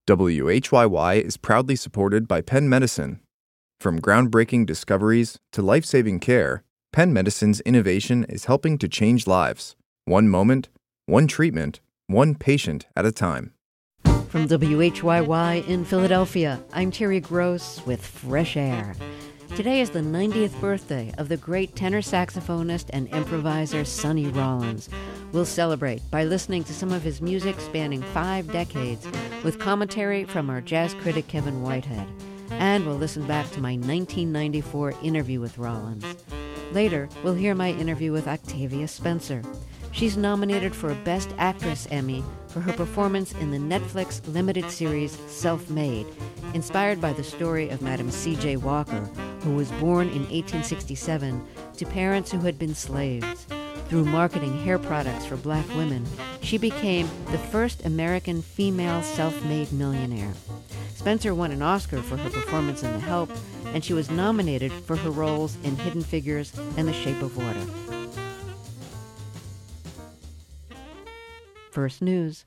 WHYY is proudly supported by Penn Medicine. From groundbreaking discoveries to life-saving care, Penn Medicine's innovation is helping to change lives. One moment, one treatment, one patient at a time. From WHYY in Philadelphia, I'm Terry Gross with Fresh Air. Today is the 90th birthday of the great tenor saxophonist and improviser Sonny Rollins. We'll celebrate by listening to some of his music spanning 5 decades with commentary from our jazz critic Kevin Whitehead. And we'll listen back to my 1994 interview with Rollins. Later, we'll hear my interview with Octavia Spencer. She's nominated for a Best Actress Emmy for her performance in the Netflix limited series Self-Made, inspired by the story of Madam C.J. Walker, who was born in 1867 to parents who had been slaves. Through marketing hair products for black women, she became the first American female self-made millionaire. Spencer won an Oscar for her performance in The Help, and she was nominated for her roles in Hidden Figures and The Shape of Water. First News.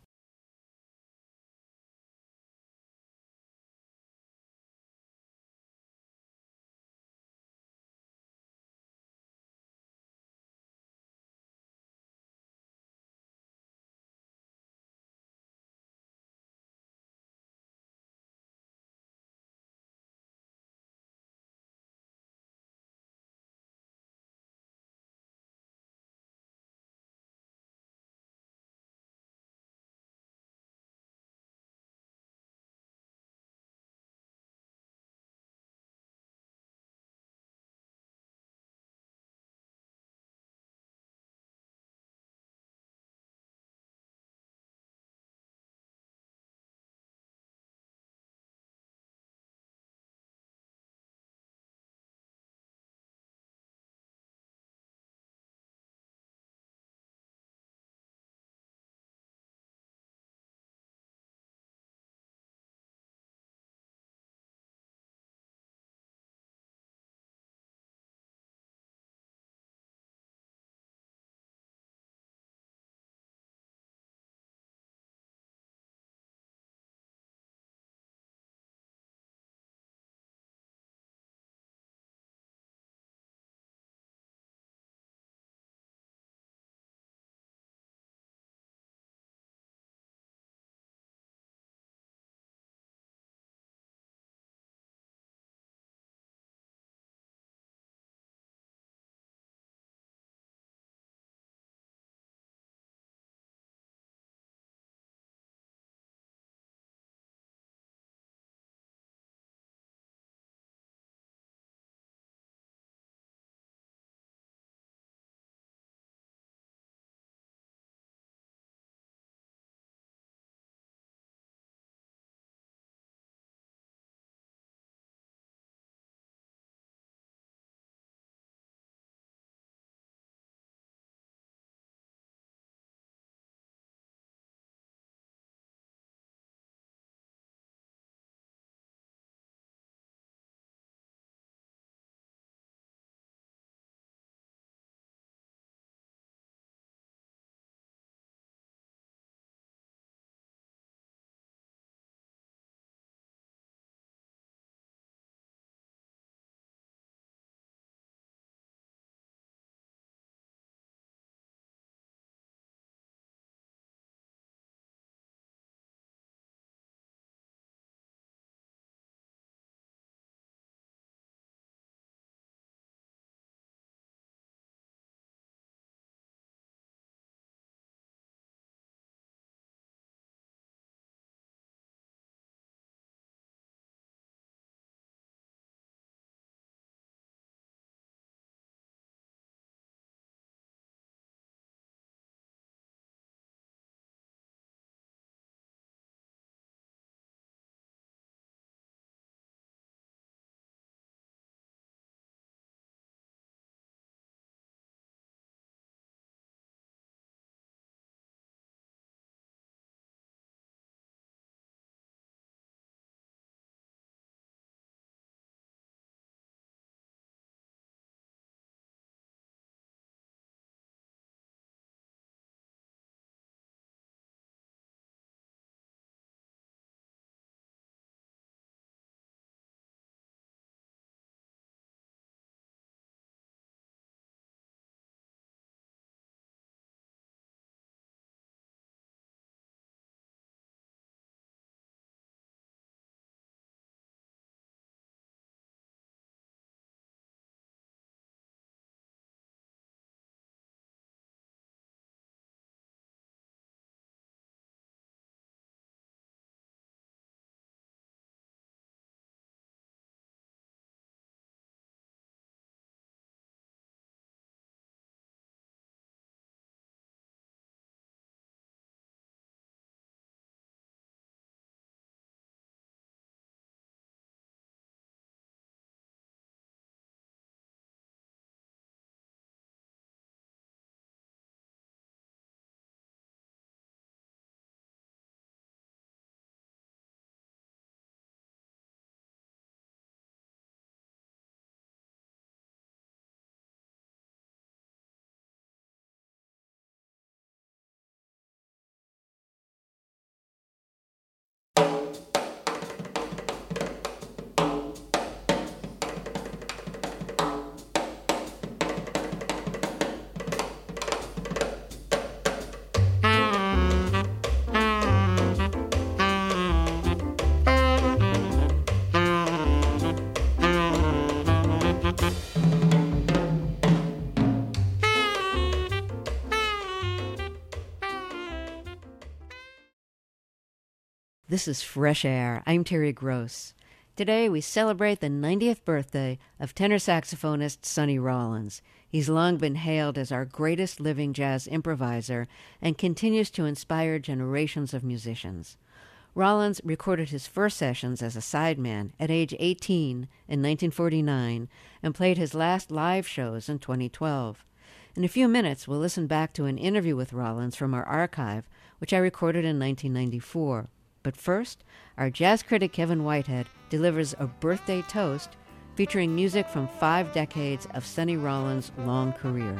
This is Fresh Air. I'm Terry Gross. Today we celebrate the 90th birthday of tenor saxophonist Sonny Rollins. He's long been hailed as our greatest living jazz improviser and continues to inspire generations of musicians. Rollins recorded his first sessions as a sideman at age 18 in 1949 and played his last live shows in 2012. In a few minutes, we'll listen back to an interview with Rollins from our archive, which I recorded in 1994. But first, our jazz critic Kevin Whitehead delivers a birthday toast featuring music from 5 decades of Sonny Rollins' long career.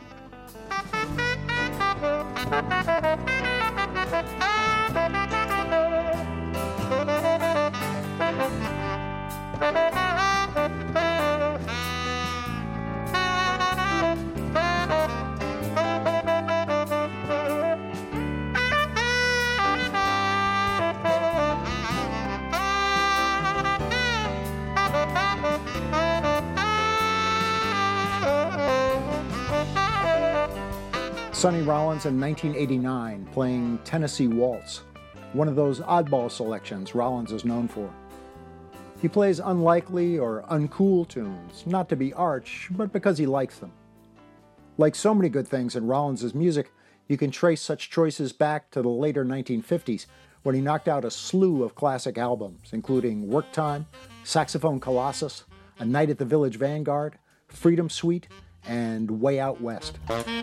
Sonny Rollins in 1989 playing Tennessee Waltz, one of those oddball selections Rollins is known for. He plays unlikely or uncool tunes, not to be arch, but because he likes them. Like so many good things in Rollins' music, you can trace such choices back to the later 1950s, when he knocked out a slew of classic albums, including Work Time, Saxophone Colossus, A Night at the Village Vanguard, Freedom Suite, and Way Out West.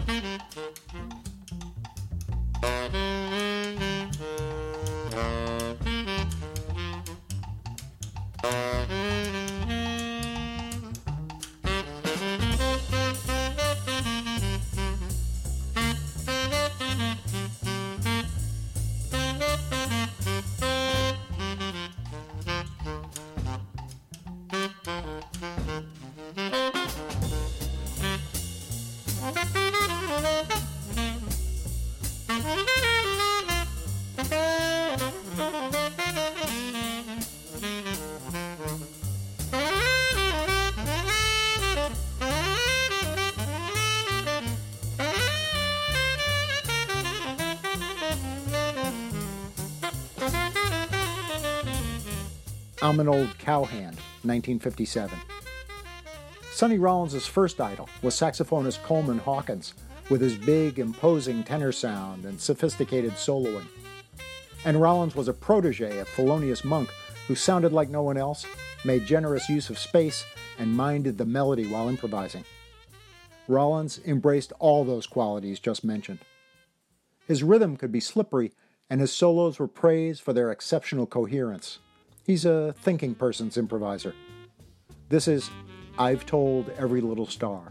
I'm an Old Cowhand, 1957. Sonny Rollins' first idol was saxophonist Coleman Hawkins, with his big, imposing tenor sound and sophisticated soloing. And Rollins was a protege of Thelonious Monk, who sounded like no one else, made generous use of space, and minded the melody while improvising. Rollins embraced all those qualities just mentioned. His rhythm could be slippery, and his solos were praised for their exceptional coherence. He's a thinking person's improviser. This is I've Told Every Little Star.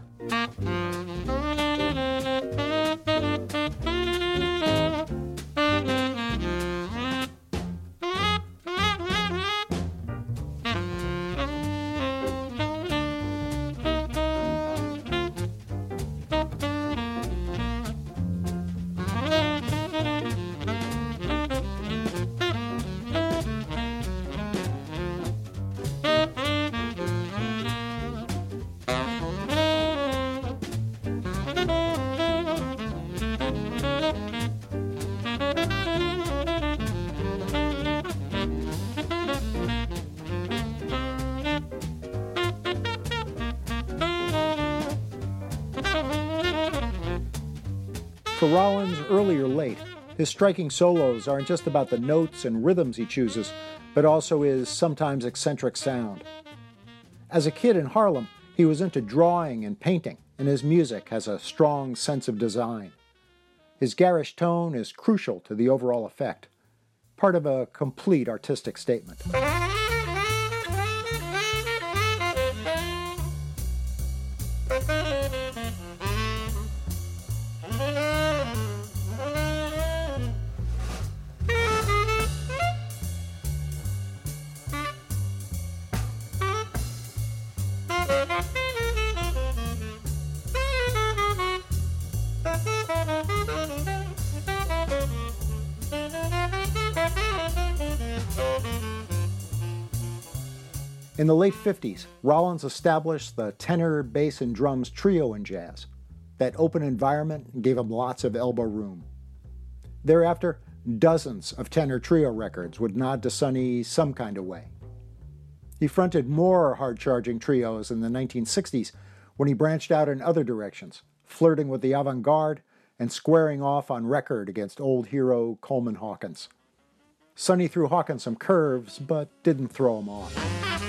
For Rollins, early or late, his striking solos aren't just about the notes and rhythms he chooses, but also his sometimes eccentric sound. As a kid in Harlem, he was into drawing and painting, and his music has a strong sense of design. His garish tone is crucial to the overall effect, part of a complete artistic statement. In the late 50s, Rollins established the tenor, bass, and drums trio in jazz. That open environment gave him lots of elbow room. Thereafter, Dozens of tenor trio records would nod to Sonny some kind of way. He fronted more hard-charging trios in the 1960s when he branched out in other directions, flirting with the avant-garde and squaring off on record against old hero Coleman Hawkins. Sonny threw Hawkins some curves, but didn't throw him off.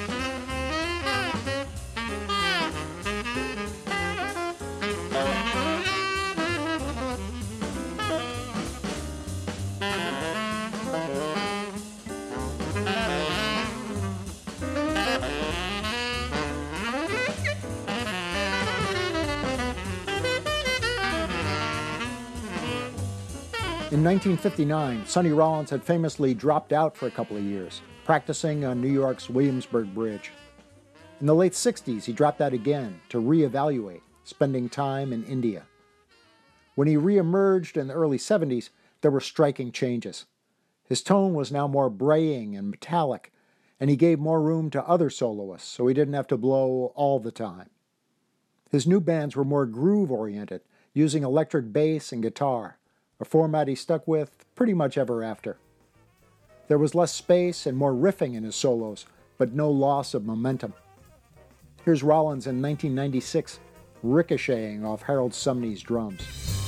In 1959, Sonny Rollins had famously dropped out for a couple of years, practicing on New York's Williamsburg Bridge. In the late 60s, he dropped out again to reevaluate, spending time in India. When he reemerged in the early 70s, there were striking changes. His tone was now more braying and metallic, and he gave more room to other soloists, so he didn't have to blow all the time. His new bands were more groove-oriented, using electric bass and guitar, a format he stuck with pretty much ever after. There was less space and more riffing in his solos, but no loss of momentum. Here's Rollins in 1996, ricocheting off Harold Sumney's drums.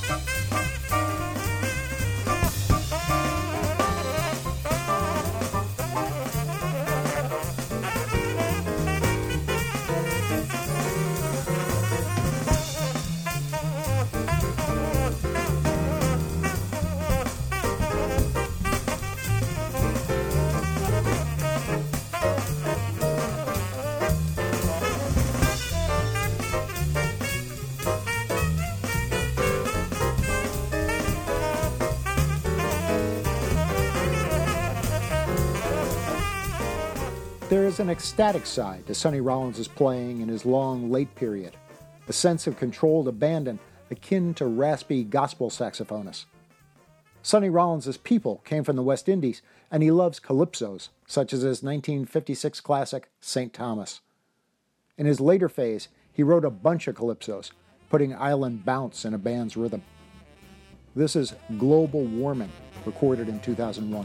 There is an ecstatic side to Sonny Rollins' playing in his long, late period, a sense of controlled abandon akin to raspy gospel saxophonists. Sonny Rollins' people came from the West Indies, and he loves calypsos, such as his 1956 classic, St. Thomas. In his later phase, he wrote a bunch of calypsos, putting island bounce in a band's rhythm. This is Global Warming, recorded in 2001.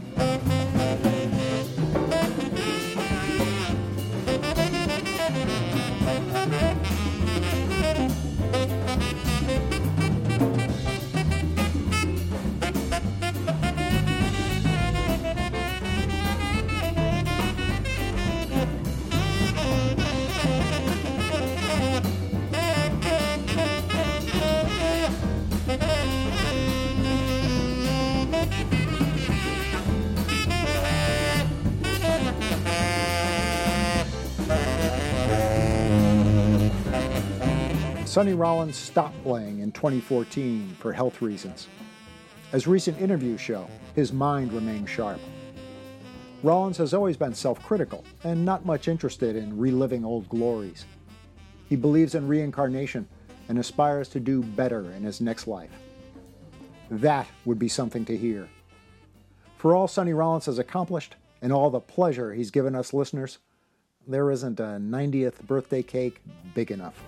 Sonny Rollins stopped playing in 2014 for health reasons. As recent interviews show, his mind remained sharp. Rollins has always been self-critical and not much interested in reliving old glories. He believes in reincarnation and aspires to do better in his next life. That would be something to hear. For all Sonny Rollins has accomplished and all the pleasure he's given us listeners, there isn't a 90th birthday cake big enough.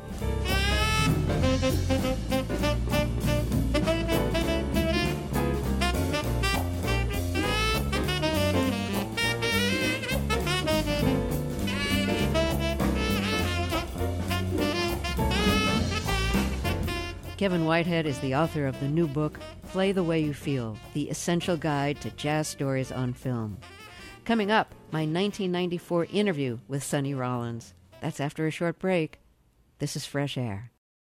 Kevin Whitehead is the author of the new book, Play the Way You Feel, The Essential Guide to Jazz Stories on Film. Coming up, my 1994 interview with Sonny Rollins. That's after a short break. This is Fresh Air.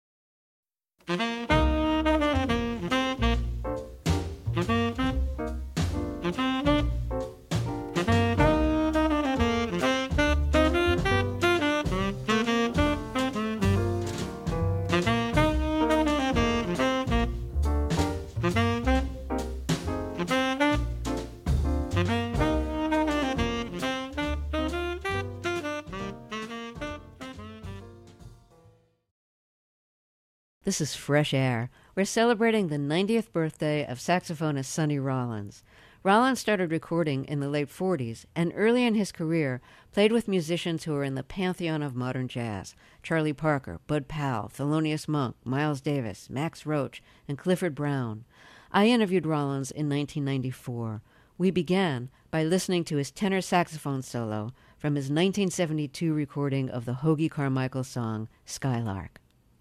This is Fresh Air. We're celebrating the 90th birthday of saxophonist Sonny Rollins. Rollins started recording in the late 40s and early in his career played with musicians who are in the pantheon of modern jazz: Charlie Parker, Bud Powell, Thelonious Monk, Miles Davis, Max Roach, and Clifford Brown. I interviewed Rollins in 1994. We began by listening to his tenor saxophone solo from his 1972 recording of the Hoagy Carmichael song, Skylark.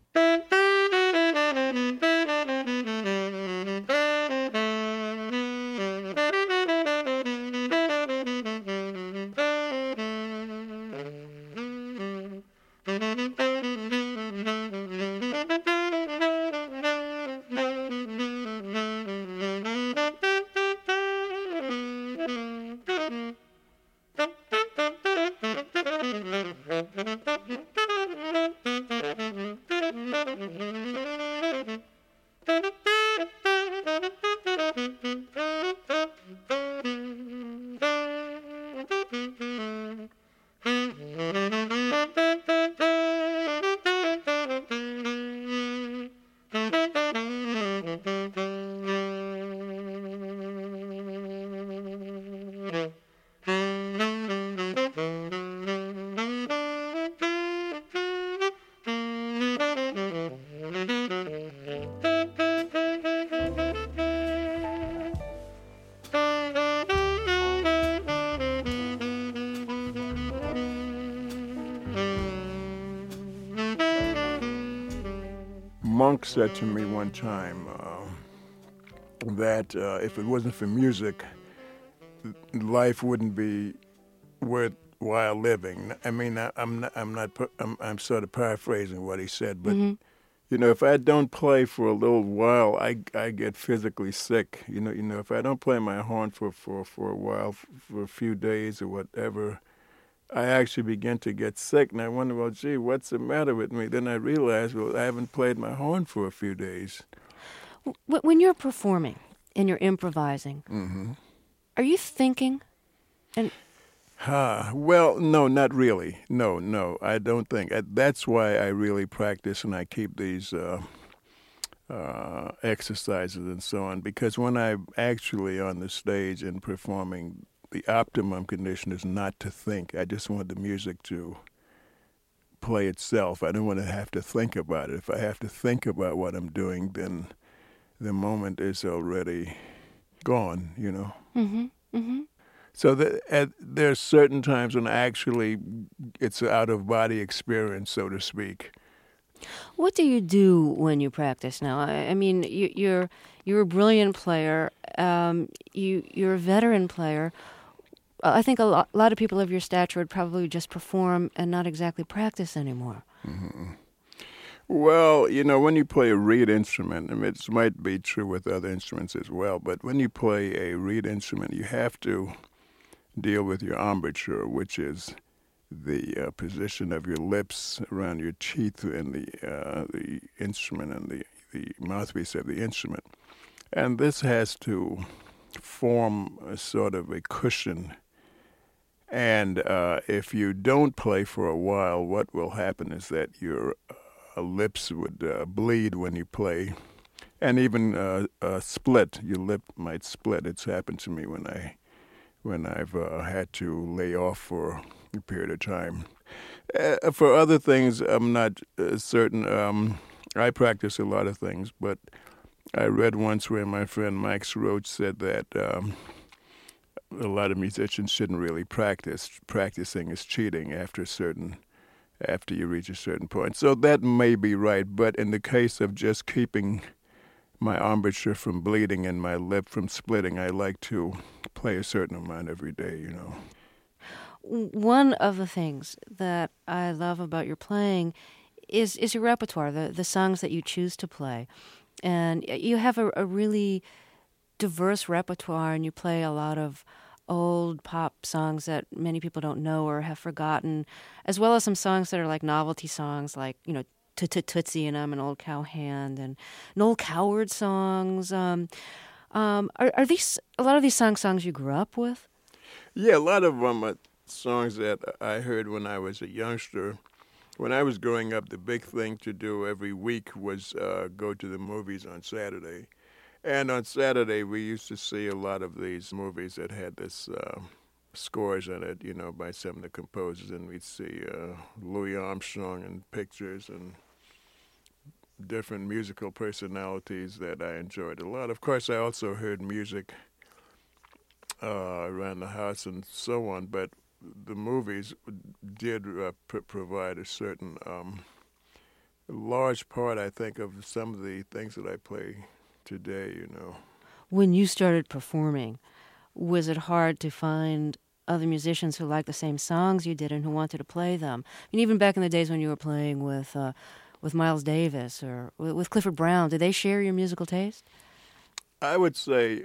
Monk said to me one time that if it wasn't for music, life wouldn't be worthwhile living. I mean, I'm sort of paraphrasing what he said, but you know, if I don't play for a little while, I get physically sick. You know, if I don't play my horn for a while, for a few days or whatever, I actually begin to get sick, and I wonder, well, gee, what's the matter with me? Then I realize, well, I haven't played my horn for a few days. When you're performing and you're improvising, are you thinking? Well, no, not really. No, I don't think. That's why I really practice and I keep these exercises and so on, because when I'm actually on the stage and performing, the optimum condition is not to think. I just want the music to play itself. I don't want to have to think about it. If I have to think about what I'm doing, then the moment is already gone, you know. So there's certain times when actually it's an out-of-body experience, so to speak. What do you do when you practice now? I mean, you're a brilliant player. You're a veteran player. I think a lot of people of your stature would probably just perform and not exactly practice anymore. Well, you know, when you play a reed instrument, I mean, it might be true with other instruments as well, but when you play a reed instrument, you have to deal with your embouchure, which is the position of your lips around your teeth and the instrument and the mouthpiece of the instrument. And this has to form a sort of a cushion. And if you don't play for a while, what will happen is that your lips would bleed when you play, and even split. Your lip might split. It's happened to me when I've had to lay off for a period of time. For other things, I'm not certain. I practice a lot of things, but I read once where my friend Mike Roach said that a lot of musicians shouldn't really practice. Practicing is cheating after you reach a certain point. So that may be right, but in the case of just keeping my embouchure from bleeding and my lip from splitting, I like to play a certain amount every day, you know. One of the things that I love about your playing is your repertoire, the songs that you choose to play. And you have a really diverse repertoire, and you play a lot of old pop songs that many people don't know or have forgotten, as well as some songs that are like novelty songs, like, you know, Tootsie and I'm an Old Cowhand, and Noel Coward songs. Are these a lot of these songs you grew up with? Yeah, a lot of them are songs that I heard when I was a youngster. When I was growing up, the big thing to do every week was go to the movies on Saturday. And on Saturday, we used to see a lot of these movies that had this scores in it, you know, by some of the composers. And we'd see Louis Armstrong in pictures and different musical personalities that I enjoyed a lot. Of course, I also heard music around the house and so on, but the movies did provide a certain large part, I think, of some of the things that I play today, you know. When you started performing, was it hard to find other musicians who liked the same songs you did and who wanted to play them? I mean, even back in the days when you were playing with Miles Davis or with Clifford Brown, did they share your musical taste? I would say,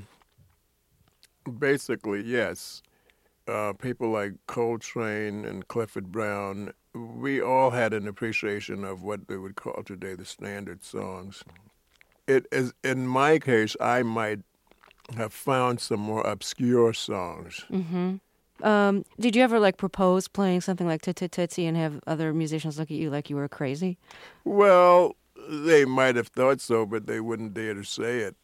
basically, yes. People like Coltrane and Clifford Brown, we all had an appreciation of what they would call today the standard songs. It is, in my case, I might have found some more obscure songs. Mm-hmm. Did you ever propose playing something like Tootsie and have other musicians look at you like you were crazy? Well, they might have thought so, but they wouldn't dare to say it.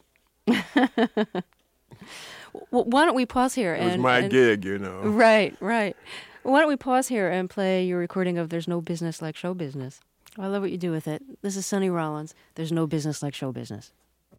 Well, why don't we pause here? It was my gig, you know. Right. Why don't we pause here and play your recording of There's No Business Like Show Business? I love what you do with it. This is Sonny Rollins. There's no business like show business.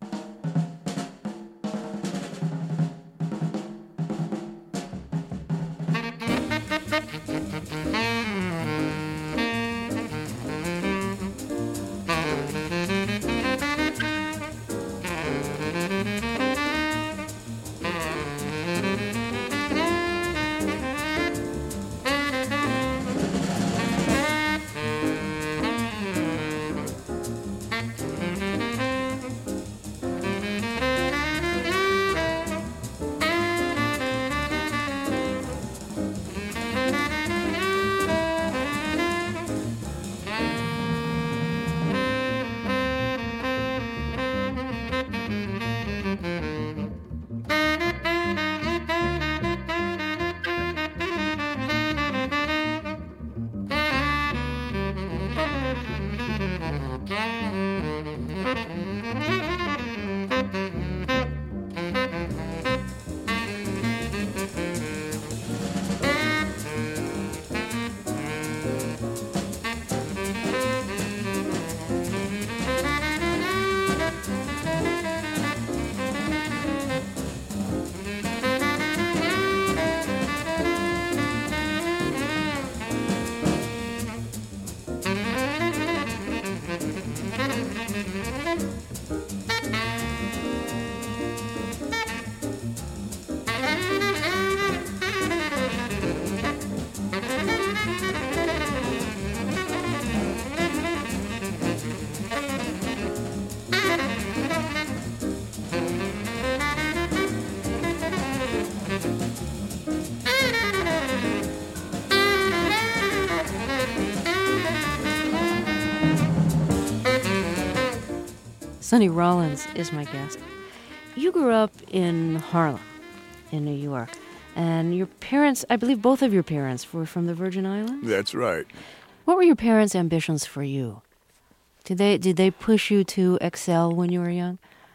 Sonny Rollins is my guest. You grew up in Harlem, in New York, and your parents, I believe both of your parents were from the Virgin Islands? That's right. What were your parents' ambitions for you? Did they push you to excel when you were young?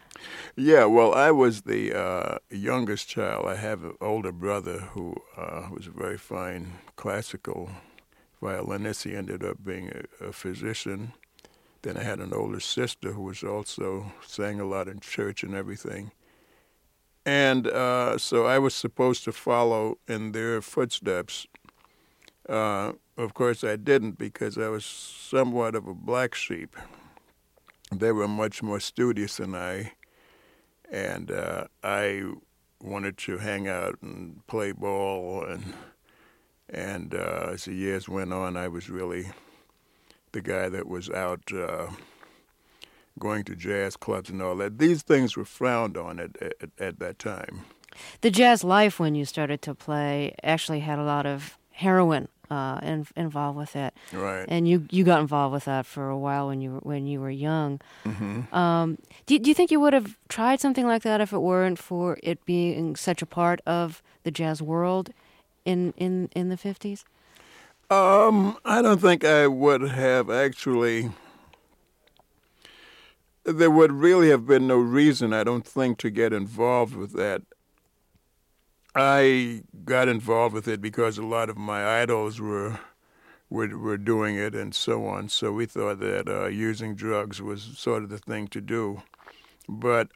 Yeah, well, I was the youngest child. I have an older brother who was a very fine classical violinist. He ended up being a physician. Then I had an older sister who was also sang a lot in church and everything. And so I was supposed to follow in their footsteps. Of course, I didn't because I was somewhat of a black sheep. They were much more studious than I, and I wanted to hang out and play ball. And as the years went on, I was really the guy that was out going to jazz clubs and all that. These things were frowned on at that time. The jazz life when you started to play actually had a lot of heroin involved with it, Right? And you got involved with that for a while when you were young. Mm-hmm. Do you think you would have tried something like that if it weren't for it being such a part of the jazz world in the 50s? I don't think I would have actually. There would really have been no reason, I don't think, to get involved with that. I got involved with it because a lot of my idols were were doing it and so on. So we thought that using drugs was sort of the thing to do. But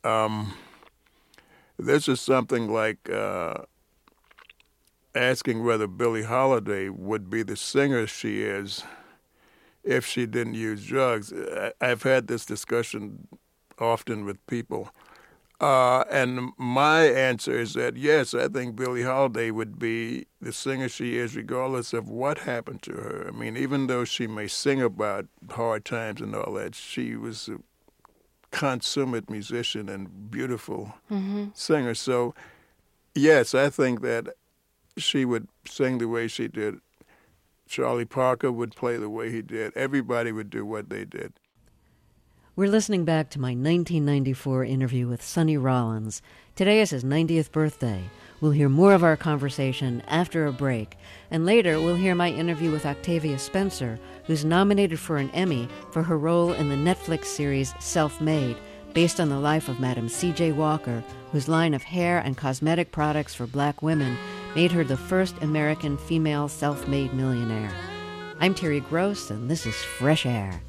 this is something like asking whether Billie Holiday would be the singer she is if she didn't use drugs. I've had this discussion often with people. And my answer is that, yes, I think Billie Holiday would be the singer she is regardless of what happened to her. I mean, even though she may sing about hard times and all that, she was a consummate musician and beautiful singer. So, yes, I think that she would sing the way she did. Charlie Parker would play the way he did. Everybody would do what they did. We're listening back to my 1994 interview with Sonny Rollins. Today is his 90th birthday. We'll hear more of our conversation after a break, and later we'll hear my interview with Octavia Spencer, who's nominated for an Emmy for her role in the Netflix series Self-Made, based on the life of Madam C.J. Walker, whose line of hair and cosmetic products for black women made her the first American female self-made millionaire. I'm Terry Gross, and this is Fresh Air.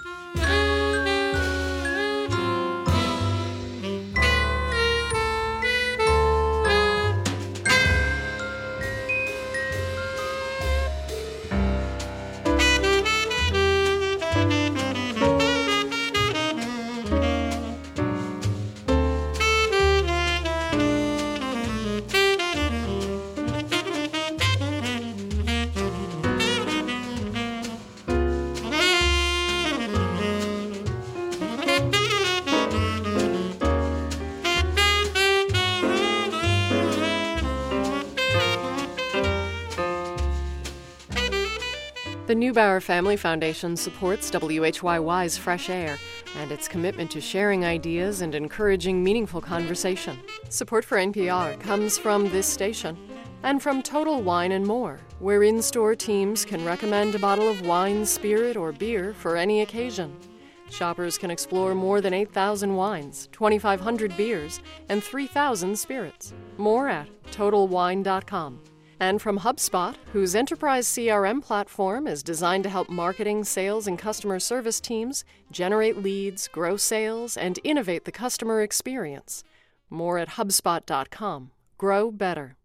The Neubauer Family Foundation supports WHYY's Fresh Air and its commitment to sharing ideas and encouraging meaningful conversation. Support for NPR comes from this station and from Total Wine & More, where in-store teams can recommend a bottle of wine, spirit, or beer for any occasion. Shoppers can explore more than 8,000 wines, 2,500 beers, and 3,000 spirits. More at TotalWine.com. And from HubSpot, whose enterprise CRM platform is designed to help marketing, sales, and customer service teams generate leads, grow sales, and innovate the customer experience. More at HubSpot.com. Grow better.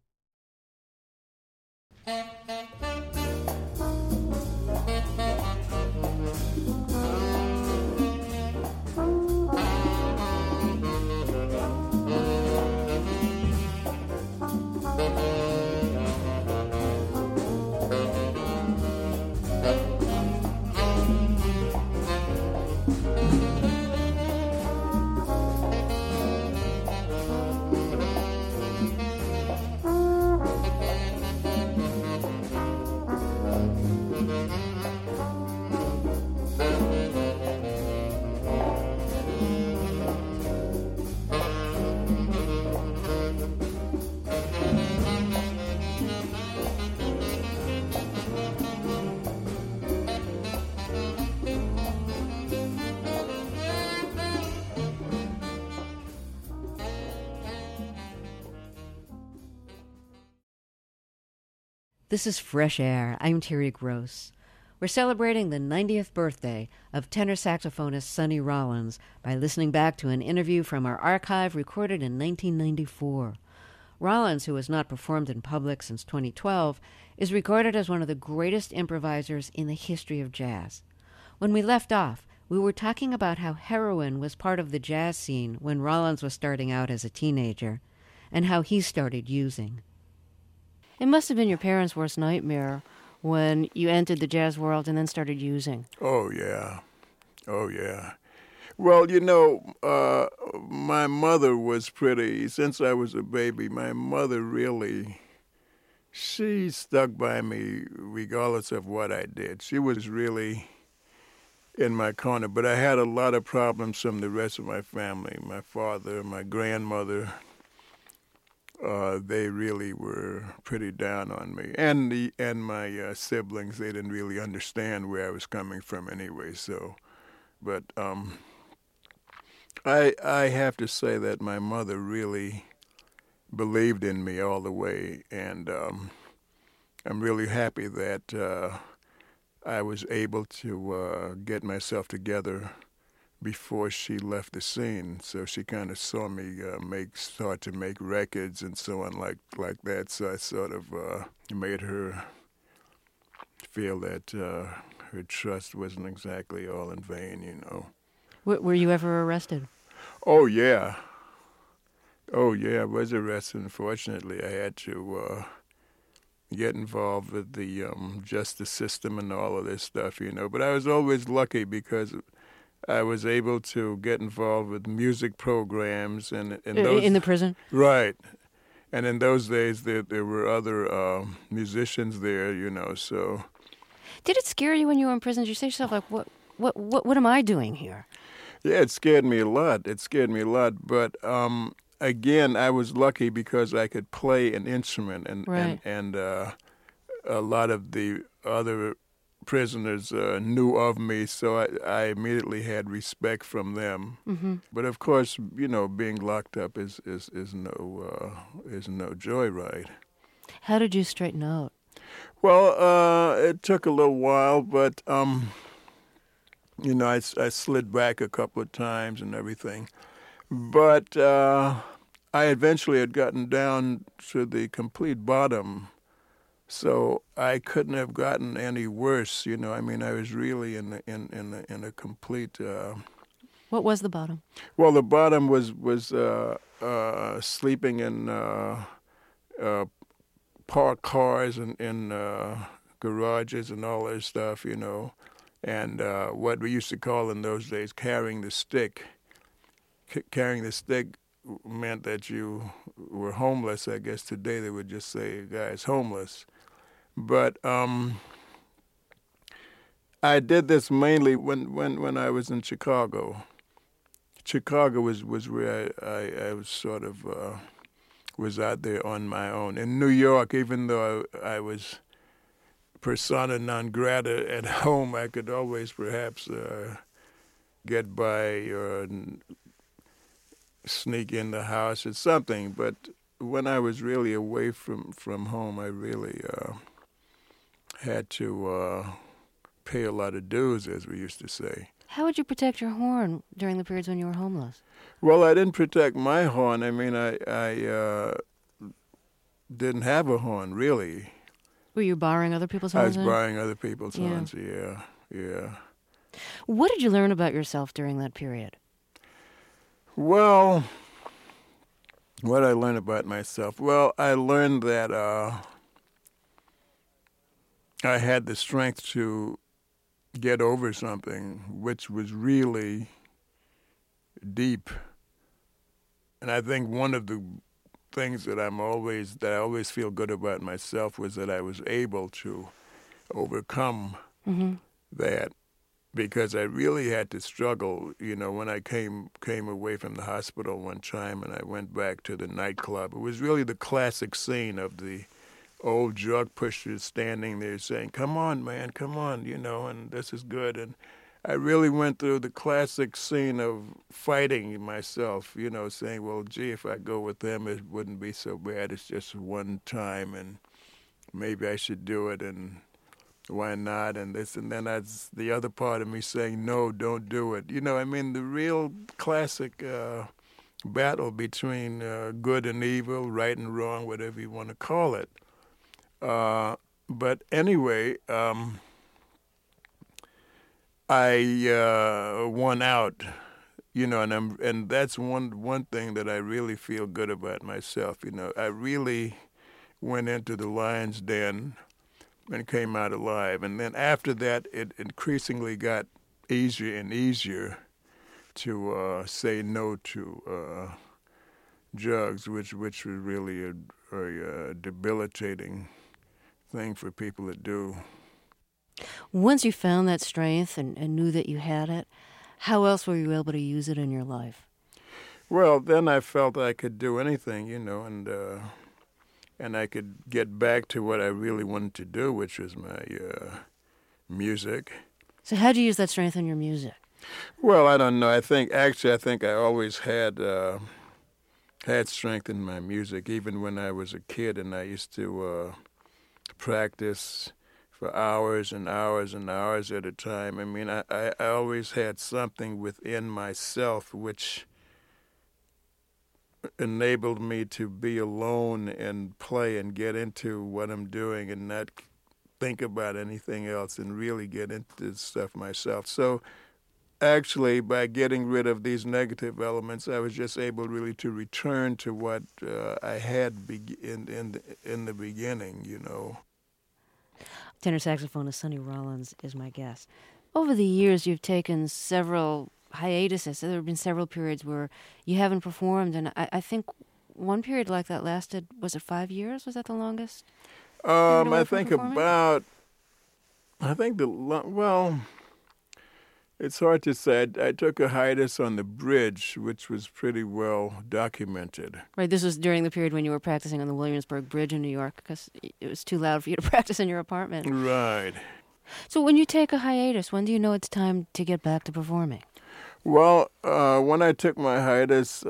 This is Fresh Air. I'm Terry Gross. We're celebrating the 90th birthday of tenor saxophonist Sonny Rollins by listening back to an interview from our archive recorded in 1994. Rollins, who has not performed in public since 2012, is regarded as one of the greatest improvisers in the history of jazz. When we left off, we were talking about how heroin was part of the jazz scene when Rollins was starting out as a teenager, and how he started using. It must have been your parents' worst nightmare when you entered the jazz world and then started using. Oh, yeah. Oh, yeah. Well, you know, my mother was pretty, since I was a baby, my mother really, she stuck by me regardless of what I did. She was really in my corner, but I had a lot of problems from the rest of my family, my father, my grandmother. They really were pretty down on me, and my siblings. They didn't really understand where I was coming from anyway. So, but I have to say that my mother really believed in me all the way, and I'm really happy that I was able to get myself together before she left the scene. So she kind of saw me start to make records and so on like that. So I sort of made her feel that her trust wasn't exactly all in vain, you know. Were you ever arrested? Oh, yeah. I was arrested. Unfortunately, I had to get involved with the justice system and all of this stuff, you know. But I was always lucky because I was able to get involved with music programs and those In the prison? Right. And in those days, there were other musicians there, you know. So, Did it scare you when you were in prison? Did you say to yourself, like, what am I doing here? yeah, it scared me a lot. But again, I was lucky because I could play an instrument, and a lot of the other prisoners knew of me, so I immediately had respect from them. Mm-hmm. But of course, you know, being locked up is no joyride. How did you straighten out? Well, it took a little while, but you know, I slid back a couple of times and everything. But I eventually had gotten down to the complete bottom, so I couldn't have gotten any worse. You know, I mean, I was really in a complete. What was the bottom? Well, the bottom was sleeping in parked cars and in garages and all that stuff, you know, and what we used to call in those days carrying the stick. Carrying the stick meant that you were homeless. I guess today they would just say a guy's homeless. But I did this mainly when I was in Chicago. Chicago was where I was sort of was out there on my own. In New York, even though I was persona non grata at home, I could always perhaps get by or sneak in the house or something. But when I was really away from home, I really had to pay a lot of dues, as we used to say. How would you protect your horn during the periods when you were homeless? Well, I didn't protect my horn. I mean, I didn't have a horn, really. Were you borrowing other people's horns? I was borrowing other people's horns, yeah. What did you learn about yourself during that period? Well, what I learned about myself? Well, I learned that I had the strength to get over something which was really deep. And I think one of the things that I always feel good about myself was that I was able to overcome that, because I really had to struggle. You know, when I came away from the hospital one time and I went back to the nightclub, it was really the classic scene of the old drug pushers standing there saying, "Come on, man, come on," you know, and this is good. And I really went through the classic scene of fighting myself, you know, saying, well, gee, if I go with them, it wouldn't be so bad. It's just one time, and maybe I should do it, and why not, and this. And then that's the other part of me saying, no, don't do it. You know, I mean, the real classic battle between good and evil, right and wrong, whatever you want to call it. But anyway, I won out, you know, and that's one thing that I really feel good about myself. You know, I really went into the lion's den and came out alive. And then after that, it increasingly got easier and easier to say no to drugs, which was really a very debilitating thing for people to do. Once you found that strength and knew that you had it, how else were you able to use it in your life? Well, then I felt I could do anything, you know, and I could get back to what I really wanted to do, which was my music. So how do you use that strength in your music? Well, I don't know. I think I always had strength in my music, even when I was a kid, and I used to practice for hours and hours and hours at a time. I mean, I always had something within myself which enabled me to be alone and play and get into what I'm doing and not think about anything else and really get into stuff myself. So actually, by getting rid of these negative elements, I was just able really to return to what I had in the beginning, you know. Tenor saxophonist Sonny Rollins is my guest. Over the years, you've taken several hiatuses. There have been several periods where you haven't performed, and I think one period like that lasted, was it 5 years? Was that the longest? I think it's hard to say. I took a hiatus on the bridge, which was pretty well documented. Right, this was during the period when you were practicing on the Williamsburg Bridge in New York because it was too loud for you to practice in your apartment. Right. So when you take a hiatus, when do you know it's time to get back to performing? Well, when I took my hiatus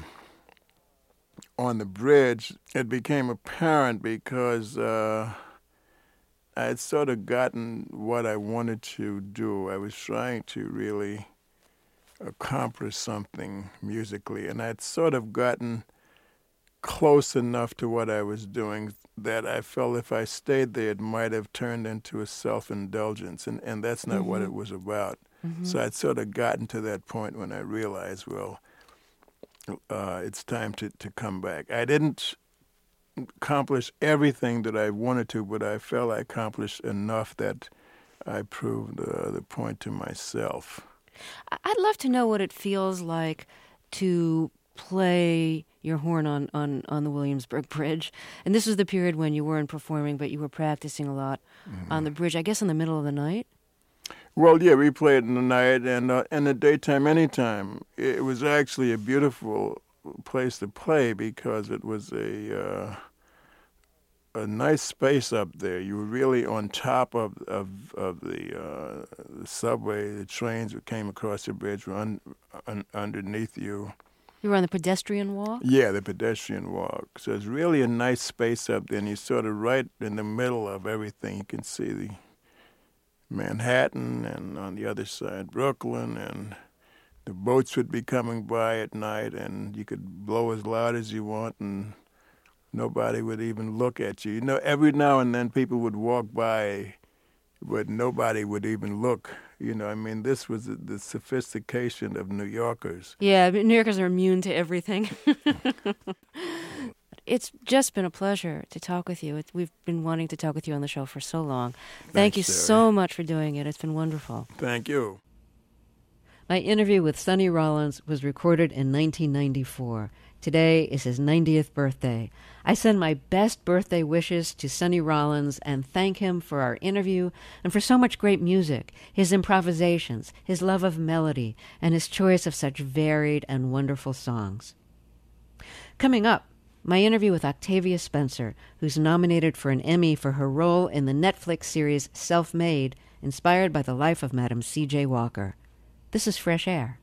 on the bridge, it became apparent because I had sort of gotten what I wanted to do. I was trying to really accomplish something musically, and I'd sort of gotten close enough to what I was doing that I felt if I stayed there, it might have turned into a self-indulgence, and that's not what it was about. So I'd sort of gotten to that point when I realized, well, it's time to come back. I didn't accomplish everything that I wanted to, but I felt I accomplished enough that I proved the point to myself. I'd love to know what it feels like to play your horn on the Williamsburg Bridge. And this was the period when you weren't performing, but you were practicing a lot on the bridge, I guess in the middle of the night? Well, yeah, we played in the night and in the daytime anytime. It was actually a beautiful place to play because it was a nice space up there. You were really on top of the subway. The trains that came across the bridge were underneath you. You were on the pedestrian walk? Yeah, the pedestrian walk. So it's really a nice space up there, and you're sort of right in the middle of everything. You can see the Manhattan, and on the other side, Brooklyn, and the boats would be coming by at night, and you could blow as loud as you want, and nobody would even look at you. You know, every now and then people would walk by, but nobody would even look. You know, I mean, this was the sophistication of New Yorkers. Yeah, New Yorkers are immune to everything. It's just been a pleasure to talk with you. We've been wanting to talk with you on the show for so long. Thank you so much for doing it. It's been wonderful. Thank you. My interview with Sonny Rollins was recorded in 1994. Today is his 90th birthday. I send my best birthday wishes to Sonny Rollins and thank him for our interview and for so much great music, his improvisations, his love of melody, and his choice of such varied and wonderful songs. Coming up, my interview with Octavia Spencer, who's nominated for an Emmy for her role in the Netflix series Self-Made, inspired by the life of Madam C.J. Walker. This is Fresh Air.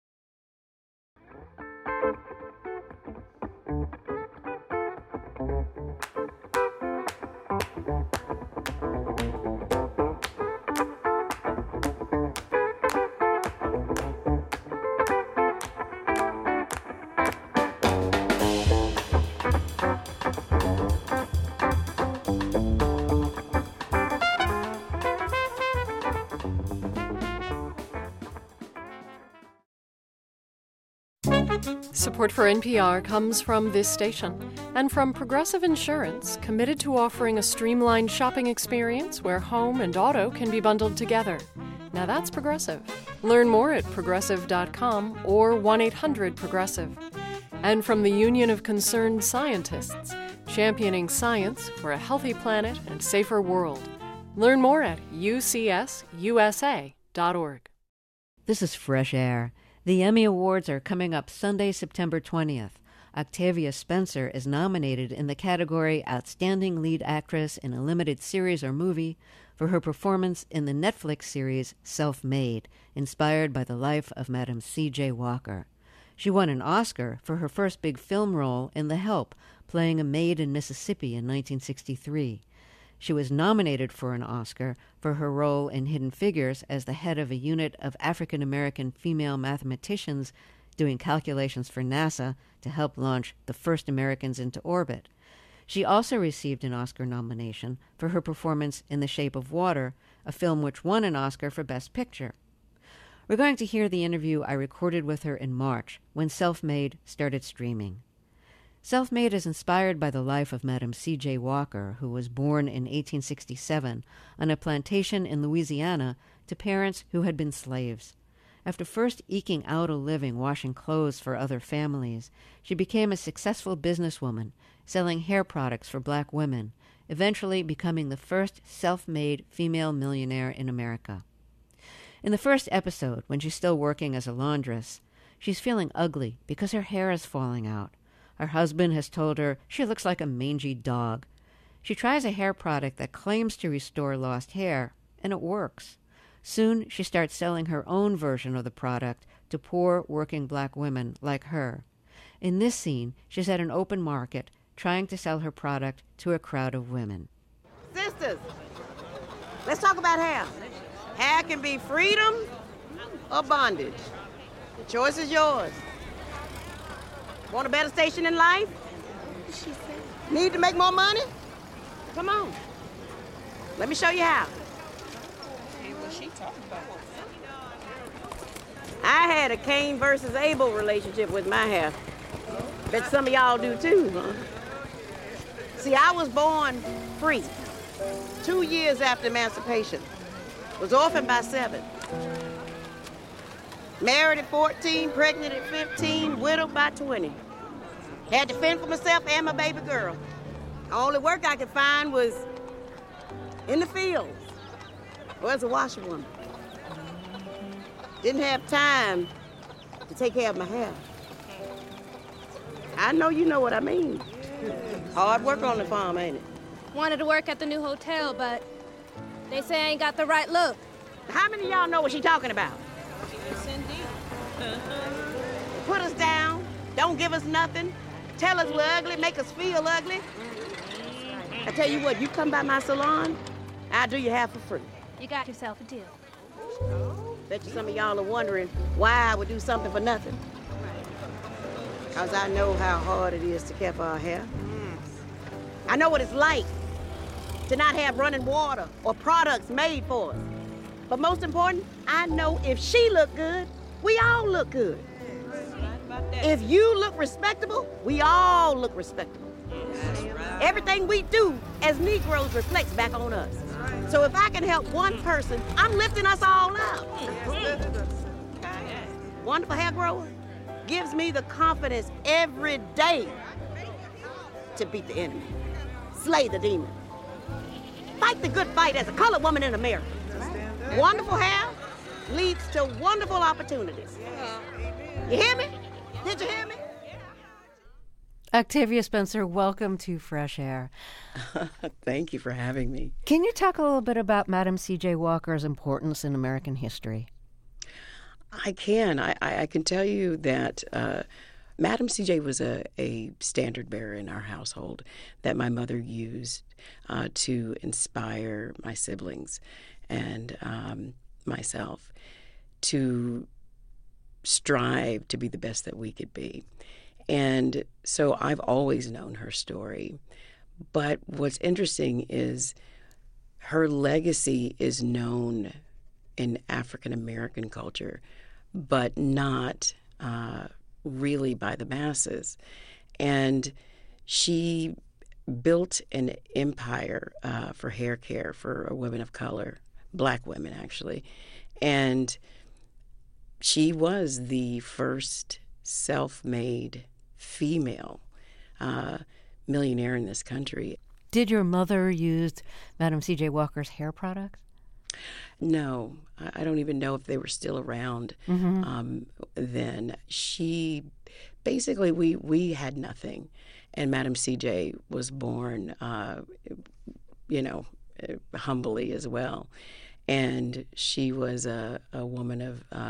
Support for NPR comes from this station and from Progressive Insurance, committed to offering a streamlined shopping experience where home and auto can be bundled together. Now that's Progressive. Learn more at progressive.com or 1-800-PROGRESSIVE. And from the Union of Concerned Scientists, championing science for a healthy planet and safer world. Learn more at ucsusa.org. This is Fresh Air. The Emmy Awards are coming up Sunday, September 20th. Octavia Spencer is nominated in the category Outstanding Lead Actress in a Limited Series or Movie for her performance in the Netflix series Self-Made, inspired by the life of Madam C.J. Walker. She won an Oscar for her first big film role in The Help, playing a maid in Mississippi in 1963. She was nominated for an Oscar for her role in Hidden Figures as the head of a unit of African-American female mathematicians doing calculations for NASA to help launch the first Americans into orbit. She also received an Oscar nomination for her performance in The Shape of Water, a film which won an Oscar for Best Picture. We're going to hear the interview I recorded with her in March when Self-Made started streaming. Self-Made is inspired by the life of Madam C.J. Walker, who was born in 1867 on a plantation in Louisiana to parents who had been slaves. After first eking out a living washing clothes for other families, she became a successful businesswoman, selling hair products for black women, eventually becoming the first self-made female millionaire in America. In the first episode, when she's still working as a laundress, she's feeling ugly because her hair is falling out. Her husband has told her she looks like a mangy dog. She tries a hair product that claims to restore lost hair, and it works. Soon, she starts selling her own version of the product to poor working black women like her. In this scene, she's at an open market trying to sell her product to a crowd of women. Sisters, let's talk about hair. Hair can be freedom or bondage. The choice is yours. Want a better station in life? Need to make more money? Come on. Let me show you how. I had a Cain versus Abel relationship with my hair. Bet some of y'all do too, huh? See, I was born free 2 years after emancipation. Was orphaned by 7. Married at 14, pregnant at 15, widowed by 20. Had to fend for myself and my baby girl. The only work I could find was in the fields or as a washerwoman. Didn't have time to take care of my hair. I know you know what I mean. Hard work on the farm, ain't it? Wanted to work at the new hotel, but they say I ain't got the right look. How many of y'all know what she's talking about? Yes, indeed. Put us down, don't give us nothing, tell us we're ugly, make us feel ugly. I tell you what, you come by my salon, I'll do your hair for free. You got yourself a deal. Bet you some of y'all are wondering why I would do something for nothing. Because I know how hard it is to care for our hair. I know what it's like to not have running water or products made for us. But most important, I know if she look good, we all look good. If you look respectable, we all look respectable. Everything we do as Negroes reflects back on us. So if I can help one person, I'm lifting us all up. Wonderful hair grower gives me the confidence every day to beat the enemy, slay the demon, fight the good fight as a colored woman in America. Wonderful hair leads to wonderful opportunities. You hear me? Did you hear me? Octavia Spencer, welcome to Fresh Air. Thank you for having me. Can you talk a little bit about Madam C.J. Walker's importance in American history? I can. I can tell you that Madam C.J. was a standard bearer in our household that my mother used to inspire my siblings and myself to strive to be the best that we could be. And so I've always known her story. But what's interesting is her legacy is known in African American culture, but not really by the masses. And she built an empire for hair care for women of color, Black women actually. And she was the first self-made female millionaire in this country. Did your mother use Madam C.J. Walker's hair products? No, I don't even know if they were still around then. She, basically, we had nothing, and Madam C.J. was born, humbly as well. And she was a woman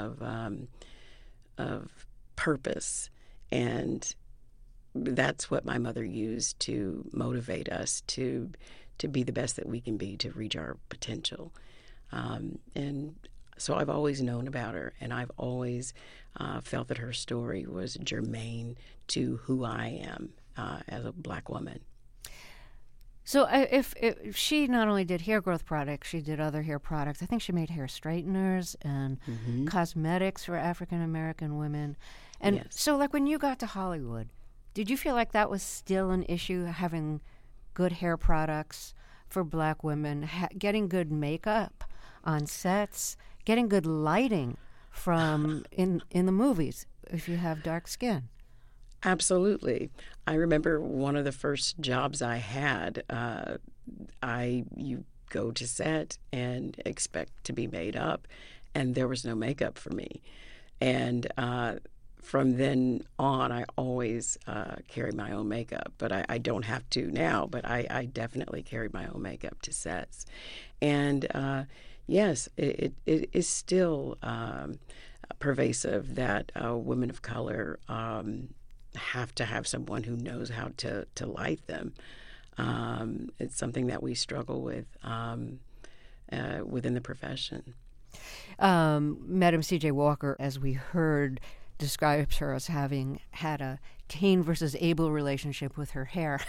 of purpose, and that's what my mother used to motivate us to to be the best that we can be, to reach our potential. And so I've always known about her, and I've always felt that her story was germane to who I am as a Black woman. So if she not only did hair growth products, she did other hair products. I think she made hair straighteners and cosmetics for African American women. And Yes. so, like, when you got to Hollywood, did you feel like that was still an issue, having good hair products for Black women, getting good makeup on sets, getting good lighting from in the movies if you have dark skin? Absolutely. I remember one of the first jobs I had, you go to set and expect to be made up, and there was no makeup for me. And from then on, I always carry my own makeup, but I don't have to now, but I definitely carry my own makeup to sets. And yes, it is still pervasive that women of color have to have someone who knows how to light them. It's something that we struggle with within the profession. Madam C.J. Walker, as we heard, describes her as having had a Cain versus Abel relationship with her hair.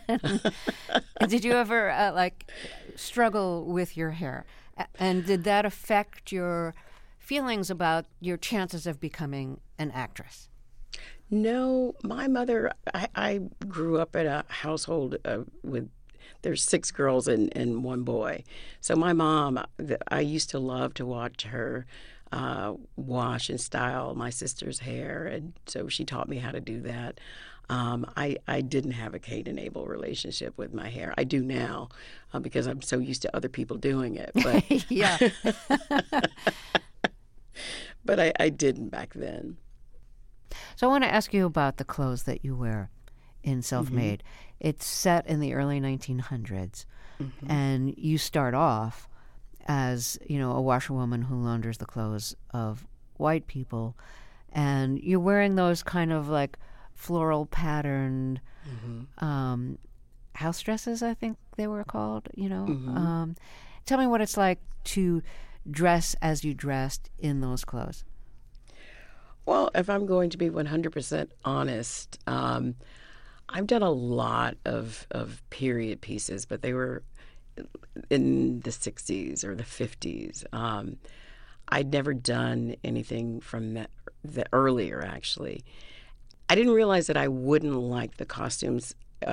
Did you ever struggle with your hair? And did that affect your feelings about your chances of becoming an actress? No, my mother, I grew up in a household there's 6 girls and 1 boy. So my mom, I used to love to watch her wash and style my sister's hair, and so she taught me how to do that. I didn't have a Cain and Abel relationship with my hair. I do now because I'm so used to other people doing it. But Yeah. but I didn't back then. So I want to ask you about the clothes that you wear in Self-Made. It's set in the early 1900s, and you start off as, a washerwoman who launders the clothes of white people, and you're wearing those kind of like floral patterned house dresses, I think they were called, Tell me what it's like to dress as you dressed in those clothes. Well, if I'm going to be 100% honest, I've done a lot of period pieces, but they were in the 60s or the 50s. I'd never done anything from the earlier, actually. I didn't realize that I wouldn't like the costumes.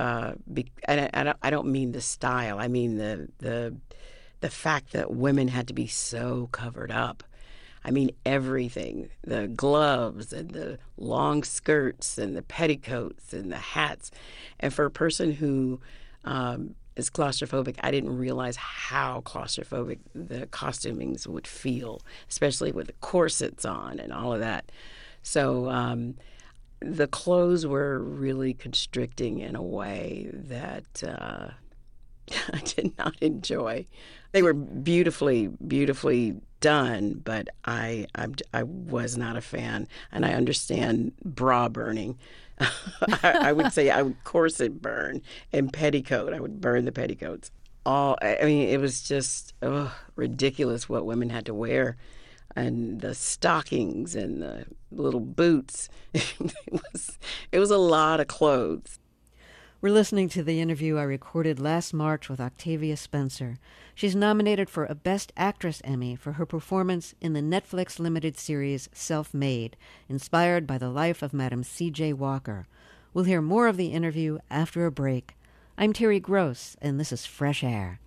I don't mean the style. I mean the fact that women had to be so covered up. I mean, everything, the gloves and the long skirts and the petticoats and the hats. And for a person who is claustrophobic, I didn't realize how claustrophobic the costumings would feel, especially with the corsets on and all of that. So the clothes were really constricting in a way that I did not enjoy. They were beautifully, beautifully done, but I was not a fan, and I understand bra burning. I would say I would corset burn and petticoat. I would burn the petticoats. It was just ridiculous what women had to wear, and the stockings and the little boots. It was a lot of clothes. We're listening to the interview I recorded last March with Octavia Spencer. She's nominated for a Best Actress Emmy for her performance in the Netflix limited series Self-Made, inspired by the life of Madam C.J. Walker. We'll hear more of the interview after a break. I'm Terry Gross, and this is Fresh Air.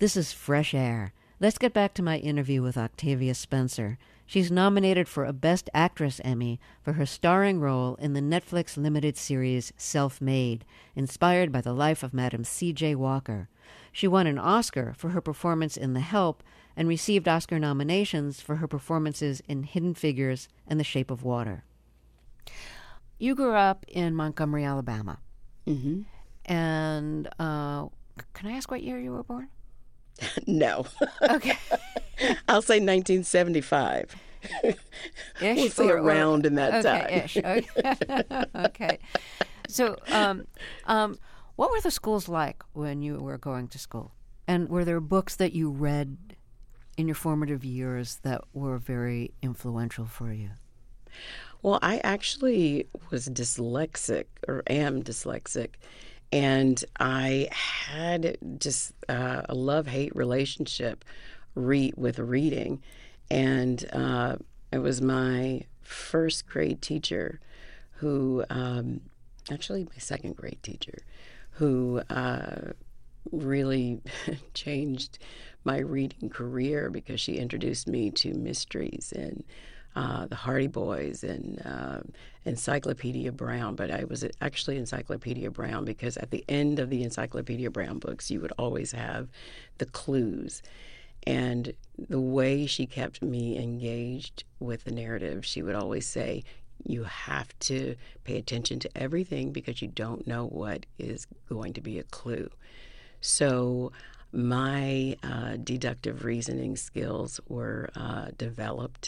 This is Fresh Air. Let's get back to my interview with Octavia Spencer. She's nominated for a Best Actress Emmy for her starring role in the Netflix limited series Self-Made, inspired by the life of Madam C.J. Walker. She won an Oscar for her performance in The Help and received Oscar nominations for her performances in Hidden Figures and The Shape of Water. You grew up in Montgomery, Alabama. Mm-hmm. And can I ask what year you were born? No. Okay. I'll say 1975. Ish, we'll say around in that time. Ish. Okay. Okay. So, what were the schools like when you were going to school? And were there books that you read in your formative years that were very influential for you? Well, I actually was dyslexic, or am dyslexic, and I had just a love-hate relationship with reading. And it was my first grade teacher who, actually my second grade teacher, who really changed my reading career because she introduced me to mysteries and the Hardy Boys and Encyclopedia Brown. But I was actually Encyclopedia Brown because at the end of the Encyclopedia Brown books, you would always have the clues. And the way she kept me engaged with the narrative, she would always say, you have to pay attention to everything because you don't know what is going to be a clue. So my deductive reasoning skills were developed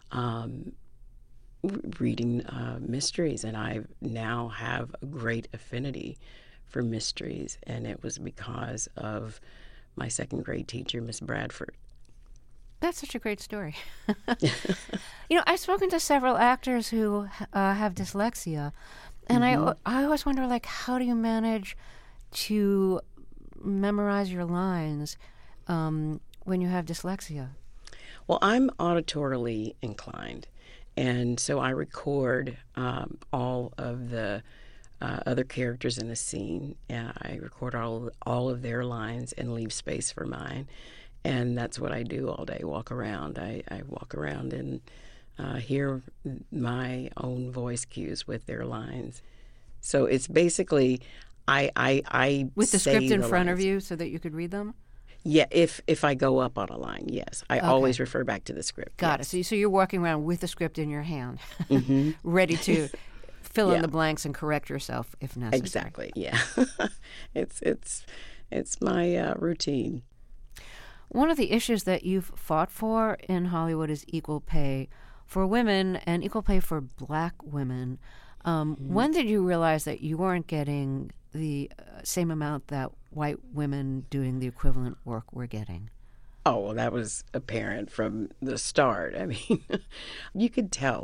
reading mysteries, and I now have a great affinity for mysteries, and it was because of my second grade teacher, Miss Bradford. That's such a great story. I've spoken to several actors who have dyslexia, and I always wonder, how do you manage to memorize your lines when you have dyslexia? Well, I'm auditorily inclined, and so I record all of the other characters in a scene. I record all of their lines and leave space for mine, and that's what I do all day, walk around. I walk around and hear my own voice cues with their lines. So it's basically I with the say script in the front lines. of you so that you could read them? Yeah, if I go up on a line, yes. I always refer back to the script. Got yes. it. So you're walking around with the script in your hand, ready to fill in the blanks and correct yourself if necessary. Exactly, yeah. It's my routine. One of the issues that you've fought for in Hollywood is equal pay for women and equal pay for black women. When did you realize that you weren't getting the same amount that white women doing the equivalent work were getting? Oh, well, that was apparent from the start. I mean, you can tell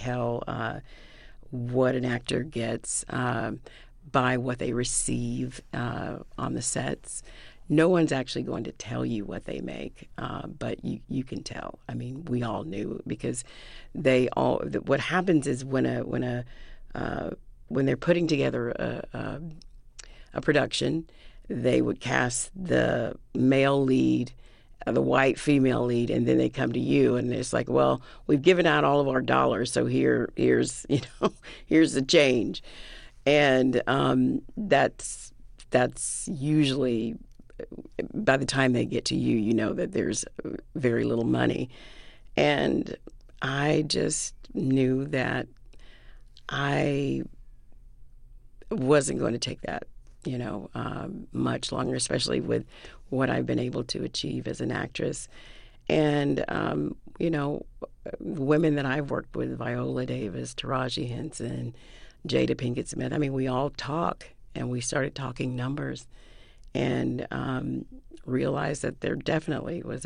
what an actor gets by what they receive on the sets. No one's actually going to tell you what they make, but you can tell. I mean, we all knew because what happens is when they're putting together a production, they would cast the male lead, the white female lead, and then they come to you, and it's like, well, we've given out all of our dollars, so here's the change, and that's usually by the time they get to you, you know that there's very little money, and I just knew that I wasn't going to take that much longer, especially with what I've been able to achieve as an actress. And, women that I've worked with, Viola Davis, Taraji Henson, Jada Pinkett Smith, I mean, we all talk, and we started talking numbers and realized that there definitely was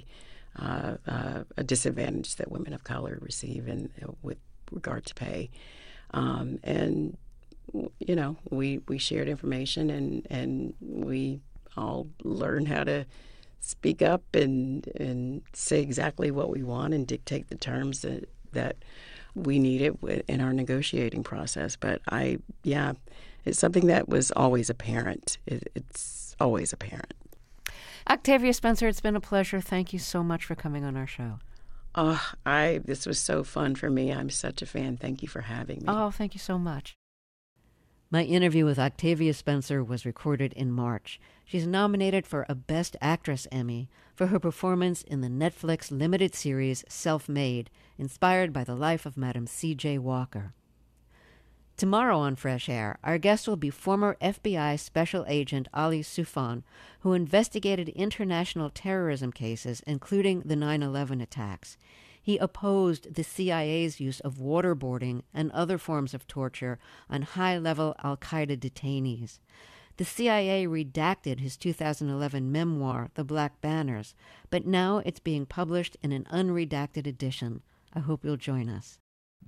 a disadvantage that women of color receive with regard to pay. And we shared information and we all learned how to speak up and say exactly what we want and dictate the terms that we needed in our negotiating process. But it's something that was always apparent. It's always apparent. Octavia Spencer, it's been a pleasure. Thank you so much for coming on our show. Oh, this was so fun for me. I'm such a fan. Thank you for having me. Oh, thank you so much. My interview with Octavia Spencer was recorded in March. She's nominated for a Best Actress Emmy for her performance in the Netflix limited series Self-Made, inspired by the life of Madam C.J. Walker. Tomorrow on Fresh Air, our guest will be former FBI Special Agent Ali Soufan, who investigated international terrorism cases, including the 9/11 attacks. He opposed the CIA's use of waterboarding and other forms of torture on high-level al-Qaeda detainees. The CIA redacted his 2011 memoir, The Black Banners, but now it's being published in an unredacted edition. I hope you'll join us.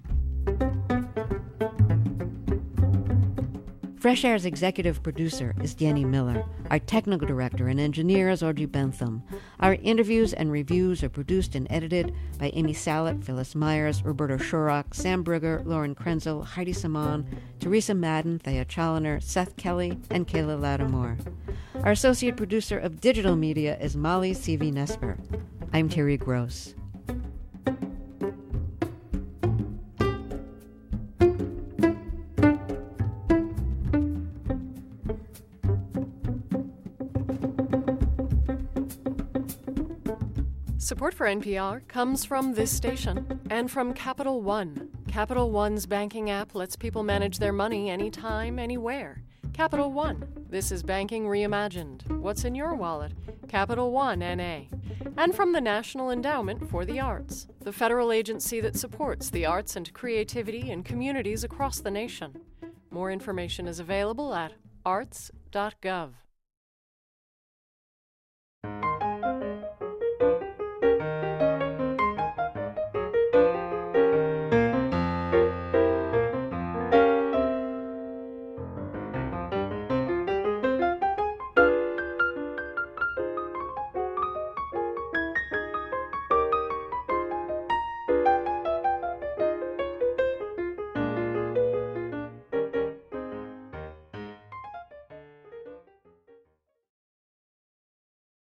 Fresh Air's executive producer is Danny Miller. Our technical director and engineer is Audrey Bentham. Our interviews and reviews are produced and edited by Amy Salet, Phyllis Myers, Roberto Shorrock, Sam Brugger, Lauren Krenzel, Heidi Saman, Teresa Madden, Thea Challoner, Seth Kelly, and Kayla Lattimore. Our associate producer of digital media is Molly C.V. Nesper. I'm Terry Gross. Support for NPR comes from this station and from Capital One. Capital One's banking app lets people manage their money anytime, anywhere. Capital One. This is banking reimagined. What's in your wallet? Capital One, N.A. And from the National Endowment for the Arts, the federal agency that supports the arts and creativity in communities across the nation. More information is available at arts.gov.